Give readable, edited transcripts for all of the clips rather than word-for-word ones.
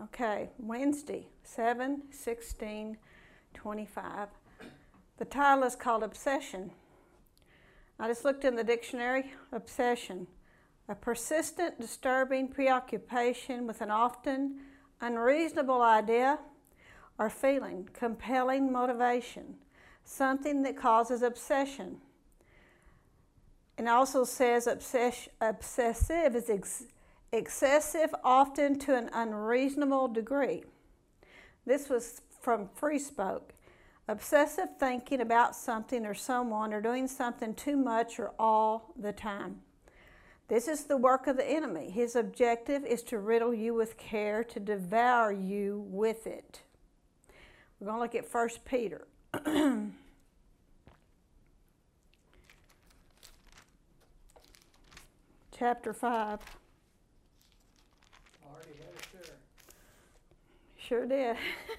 Okay, Wednesday, 7/16/25. The title is called Obsession. I just looked in the dictionary. Obsession, a persistent, disturbing preoccupation with an often unreasonable idea or feeling, compelling motivation, something that causes obsession. And also says obsessive is excessive, often to an unreasonable degree. This was from Free Spoke. Obsessive thinking about something or someone or doing something too much or all the time. This is the work of the enemy. His objective is to riddle you with care, to devour you with it. We're going to look at 1 Peter. Chapter 5. Already had it there. Sure did.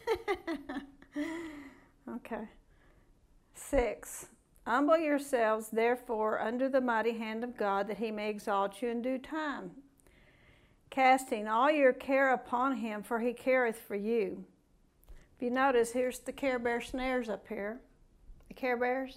Okay. 6. Humble yourselves, therefore, under the mighty hand of God, that he may exalt you in due time, casting all your care upon him, for he careth for you. If you notice, here's the Care Bear snares up here. The Care Bears.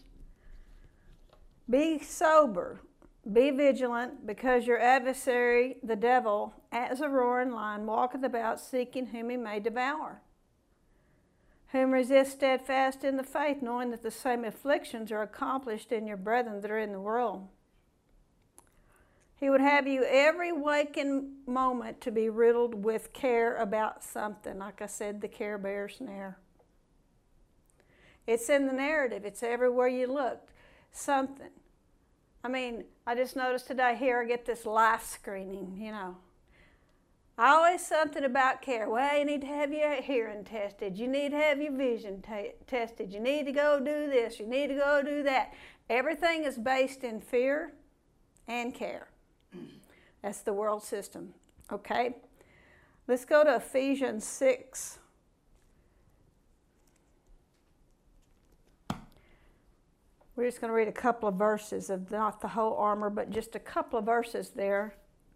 Be sober. Be vigilant, because your adversary, the devil, as a roaring lion, walketh about seeking whom he may devour. Whom resist steadfast in the faith, knowing that the same afflictions are accomplished in your brethren that are in the world. He would have you every waking moment to be riddled with care about something. Like I said, the Care Bear snare. It's in the narrative. It's everywhere you look. Something. I mean, I just noticed today here I get this life screening, Always something about care. Well, you need to have your hearing tested. You need to have your vision tested. You need to go do this. You need to go do that. Everything is based in fear and care. That's the world system. Okay? Let's go to Ephesians 6. We're just going to read a couple of verses of not the whole armor, but just a couple of verses there.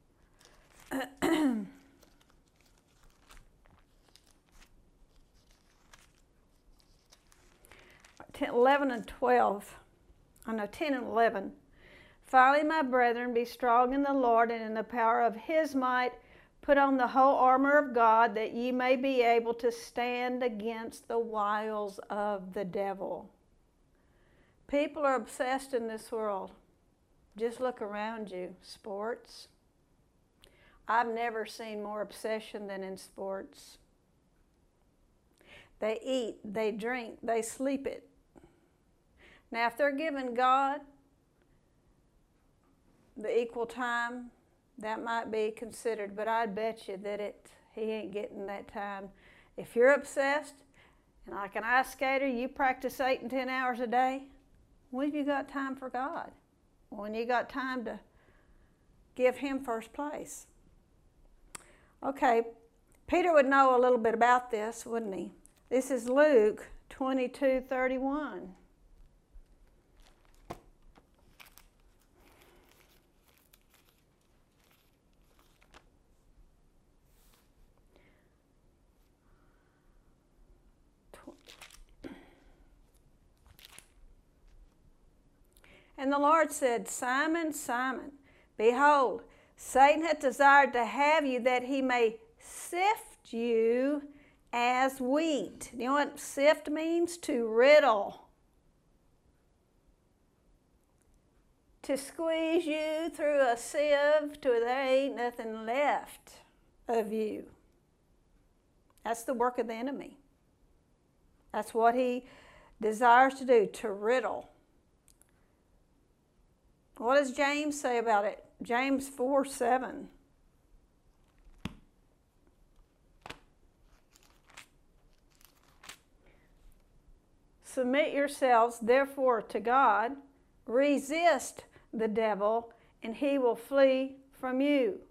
11 and 12. 10 and 11. Finally, my brethren, be strong in the Lord and in the power of his might. Put on the whole armor of God, that ye may be able to stand against the wiles of the devil. People are obsessed in this world. Just look around you. Sports. I've never seen more obsession than in sports. They eat, they drink, they sleep it. Now, if they're giving God the equal time, that might be considered, but I'd bet you that he ain't getting that time. If you're obsessed, and like an ice skater, you practice 8 and 10 hours a day, when have you got time for God? When you got time to give him first place. Okay, Peter would know a little bit about this, wouldn't he? This is Luke 22:31. And the Lord said, Simon, Simon, behold, Satan hath desired to have you, that he may sift you as wheat. You know what sift means? To riddle. To squeeze you through a sieve till there ain't nothing left of you. That's the work of the enemy. That's what he desires to do, to riddle. What does James say about it? James 4:7. Submit yourselves, therefore, to God. Resist the devil, and he will flee from you.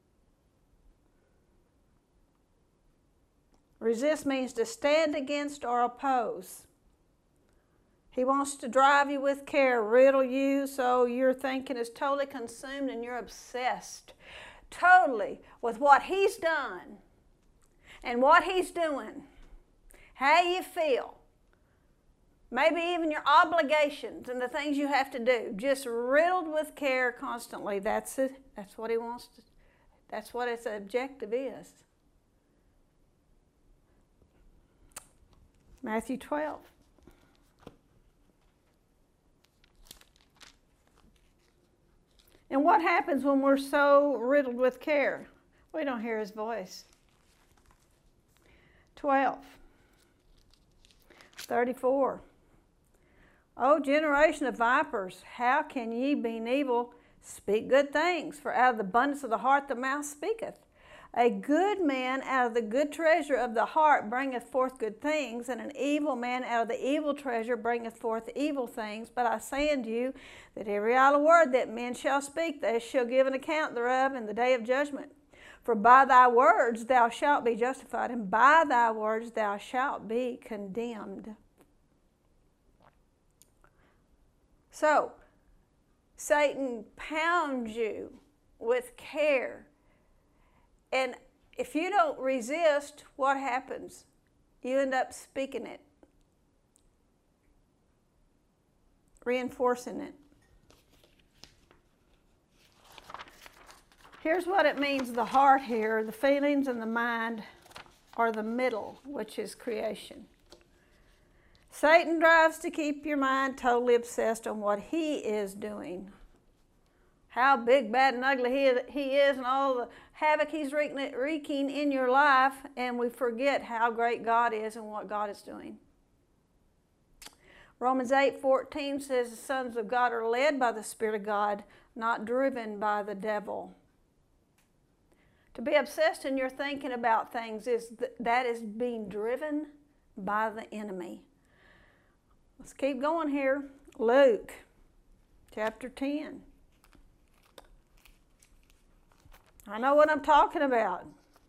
Resist means to stand against or oppose. He wants to drive you with care, riddle you, so your thinking is totally consumed and you're obsessed totally with what he's done. and what he's doing, how you feel, maybe even your obligations and the things you have to do, just riddled with care constantly. That's it. That's what he wants to, that's what its objective is. Matthew 12. And what happens when we're so riddled with care? We don't hear his voice. 12. 34. O generation of vipers, how can ye, being evil, speak good things? For out of the abundance of the heart the mouth speaketh. A good man out of the good treasure of the heart bringeth forth good things, and an evil man out of the evil treasure bringeth forth evil things. But I say unto you that every idle word that men shall speak, they shall give an account thereof in the day of judgment. For by thy words thou shalt be justified, and by thy words thou shalt be condemned. So, Satan pounds you with care. And if you don't resist, what happens? You end up speaking it, reinforcing it. Here's what it means, the heart here, the feelings and the mind are the middle, which is creation. Satan drives to keep your mind totally obsessed on what he is doing. How big, bad, and ugly he is, and all the havoc he's wreaking in your life, and we forget how great God is and what God is doing. Romans 8:14 says the sons of God are led by the Spirit of God, not driven by the devil. To be obsessed in your thinking about things that is being driven by the enemy. Let's keep going here. Luke chapter 10. I know what I'm talking about.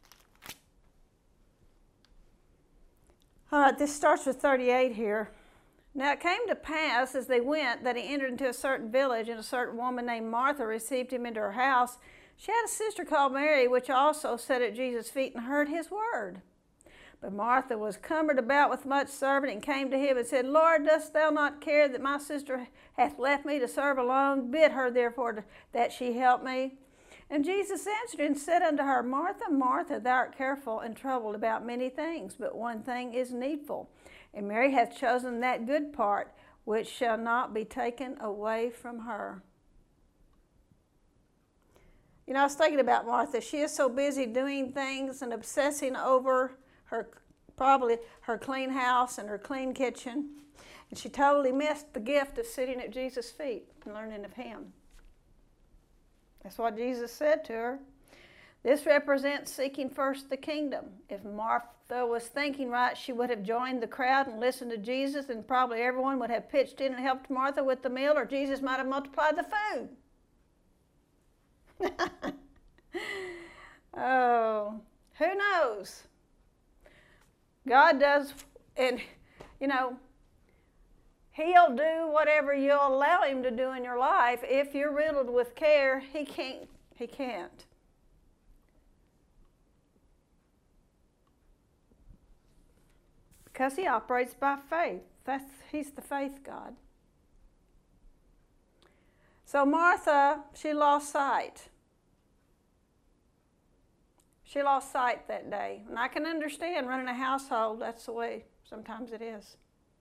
All right, this starts with 38 here. Now it came to pass as they went that he entered into a certain village, and a certain woman named Martha received him into her house. She had a sister called Mary, which also sat at Jesus' feet and heard his word. But Martha was cumbered about with much serving, and came to him and said, Lord, dost thou not care that my sister hath left me to serve alone? Bid her therefore that she help me. And Jesus answered and said unto her, Martha, Martha, thou art careful and troubled about many things, but one thing is needful. And Mary hath chosen that good part, which shall not be taken away from her. You know, I was thinking about Martha. She is so busy doing things and obsessing over probably her clean house and her clean kitchen. And she totally missed the gift of sitting at Jesus' feet and learning of him. That's what Jesus said to her. This represents seeking first the kingdom. If Martha was thinking right, she would have joined the crowd and listened to Jesus, and probably everyone would have pitched in and helped Martha with the meal, or Jesus might have multiplied the food. Oh, who knows? God does, and you know, he'll do whatever you'll allow him to do in your life. If you're riddled with care, he can't. Because he operates by faith. He's the faith God. So Martha, she lost sight. She lost sight that day. And I can understand running a household, that's the way sometimes it is.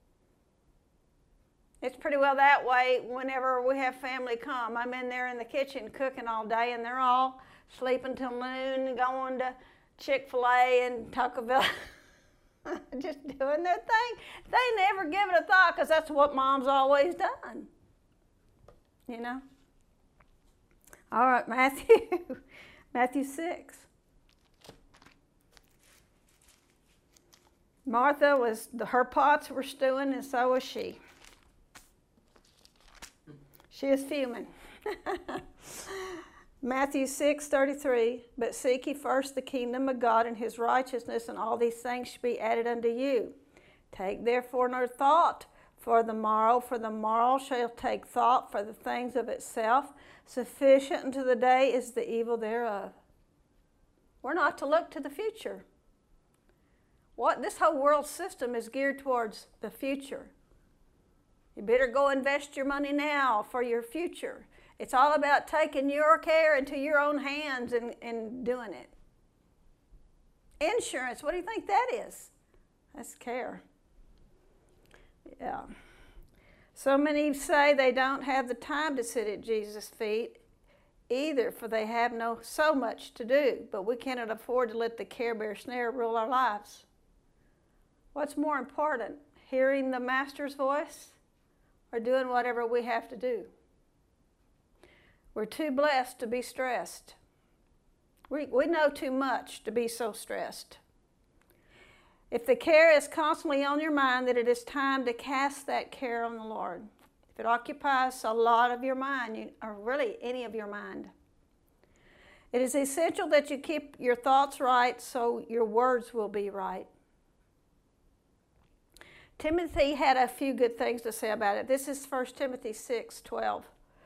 It's pretty well that way whenever we have family come. I'm in there in the kitchen cooking all day, and they're all sleeping till noon and going to Chick-fil-A and Taco Bell. Just doing their thing. They never give it a thought, because that's what Mom's always done. You know? All right, Matthew 6. Martha her pots were stewing, and so was she. She is fuming. Matthew 6:33, but seek ye first the kingdom of God and his righteousness, and all these things shall be added unto you. Take therefore no thought for the morrow shall take thought for the things of itself. Sufficient unto the day is the evil thereof. We're not to look to the future. This whole world system is geared towards the future. You better go invest your money now for your future. It's all about taking your care into your own hands and doing it. Insurance, what do you think that is? That's care. Yeah. So many say they don't have the time to sit at Jesus' feet either, for they have so much to do, but we cannot afford to let the Care Bear snare rule our lives. What's more important, hearing the Master's voice or doing whatever we have to do? We're too blessed to be stressed. We know too much to be so stressed. If the care is constantly on your mind, then it is time to cast that care on the Lord. If it occupies a lot of your mind, or really any of your mind, it is essential that you keep your thoughts right so your words will be right. Timothy had a few good things to say about it. This is 1 Timothy 6:12.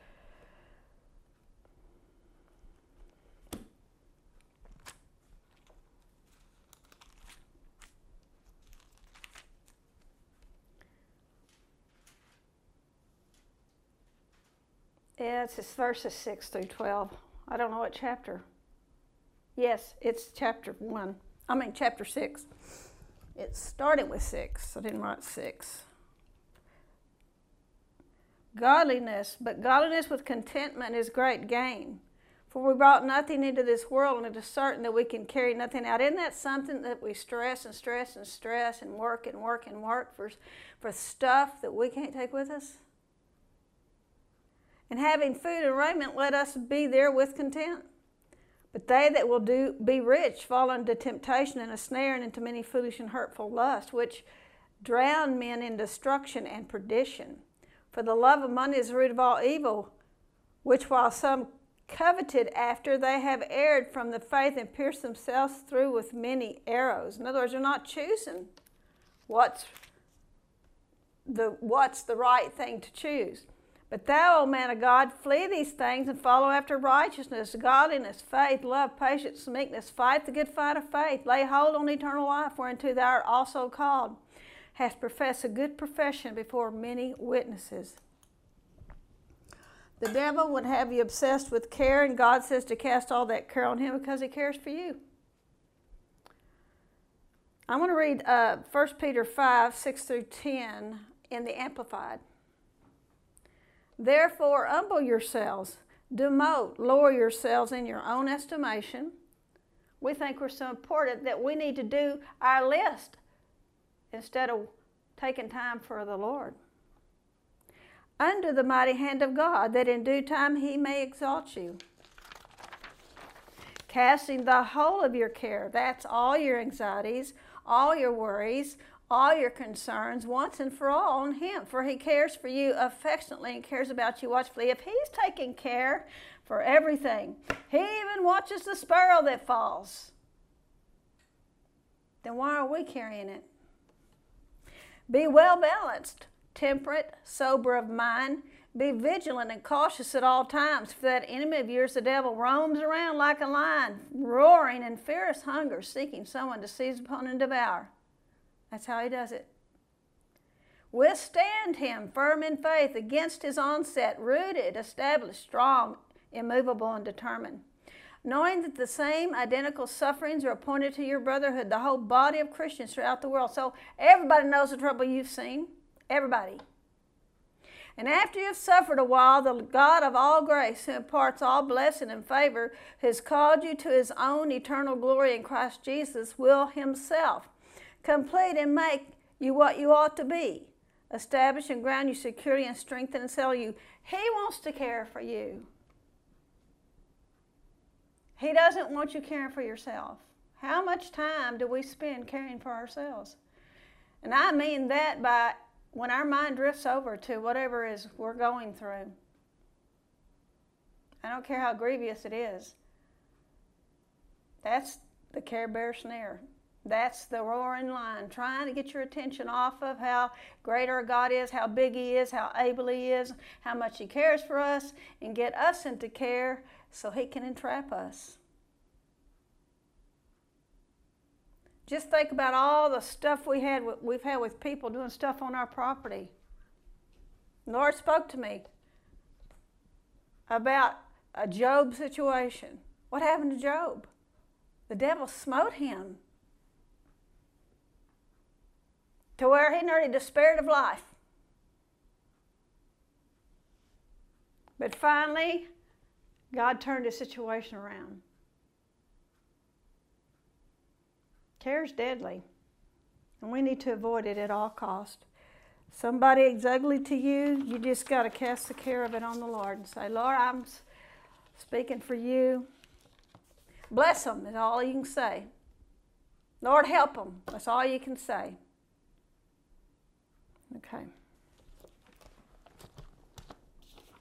Yeah, it's verses 6 through 12. I don't know what chapter. Yes, it's chapter 6. It started with 6. I didn't write 6. But godliness with contentment is great gain. For we brought nothing into this world, and it is certain that we can carry nothing out. Isn't that something that we stress and stress and stress and work and work and work for stuff that we can't take with us? And having food and raiment, let us be there with content. But they that will be rich fall into temptation and a snare, and into many foolish and hurtful lusts, which drown men in destruction and perdition. For the love of money is the root of all evil, which while some coveted after, they have erred from the faith and pierced themselves through with many arrows. In other words, they're not choosing what's the right thing to choose. But thou, O man of God, flee these things and follow after righteousness, godliness, faith, love, patience, meekness. Fight the good fight of faith. Lay hold on eternal life, whereunto thou art also called. Hast professed a good profession before many witnesses. The devil would have you obsessed with care, and God says to cast all that care on him because he cares for you. I'm going to read 1 Peter 5, 6 through 10 in the Amplified. Therefore, humble yourselves, demote, lower yourselves in your own estimation. We think we're so important that we need to do our list instead of taking time for the Lord. Under the mighty hand of God, that in due time he may exalt you. Casting the whole of your care, that's all your anxieties, all your worries, all your concerns, once and for all, on him. For he cares for you affectionately and cares about you watchfully. If he's taking care for everything, he even watches the sparrow that falls, then why are we carrying it? Be well balanced, temperate, sober of mind. Be vigilant and cautious at all times, for that enemy of yours, the devil, roams around like a lion, roaring in fierce hunger, seeking someone to seize upon and devour. That's how he does it. Withstand him, firm in faith, against his onset, rooted, established, strong, immovable, and determined. Knowing that the same identical sufferings are appointed to your brotherhood, the whole body of Christians throughout the world. So everybody knows the trouble you've seen. Everybody. And after you've suffered a while, the God of all grace, who imparts all blessing and favor, who has called you to his own eternal glory in Christ Jesus, will himself complete and make you what you ought to be, establish and ground you securely, and strengthen and settle you. He wants to care for you. He doesn't want you caring for yourself. How much time do we spend caring for ourselves? And I mean that by when our mind drifts over to whatever we're going through. I don't care how grievous it is. That's the Care Bear snare. That's the roaring lion, trying to get your attention off of how great our God is, how big he is, how able he is, how much he cares for us, and get us into care so he can entrap us. Just think about all the stuff we've had with people doing stuff on our property. The Lord spoke to me about a Job situation. What happened to Job? The devil smote him to where he nearly despaired of life. But finally, God turned his situation around. Care is deadly, and we need to avoid it at all costs. Somebody is ugly to you, you just got to cast the care of it on the Lord and say, Lord, I'm speaking for you. Bless them is all you can say. Lord, help them. That's all you can say. Okay.